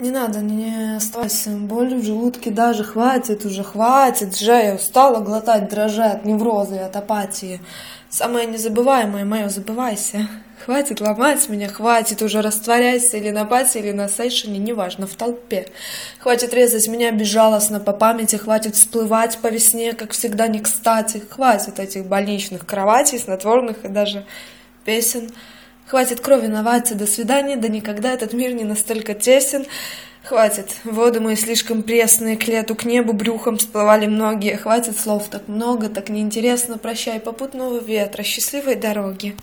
Не надо, не оставайся. Боль в желудке даже хватит уже, хватит же. Я устала глотать дрожжи от невроза и от апатии. Самое незабываемое мое, забывайся. Хватит ломать меня, хватит уже, растворяйся или на пати, или на сейшене, неважно, в толпе. Хватит резать меня безжалостно по памяти, хватит всплывать по весне, как всегда не кстати. Хватит этих больничных кроватей, снотворных и даже песен. Хватит крови на вате, до свидания, да никогда этот мир не настолько тесен. Хватит, воды мои слишком пресные, к лету, к небу брюхом всплывали многие. Хватит слов так много, так неинтересно, прощай попутного ветра, счастливой дороги.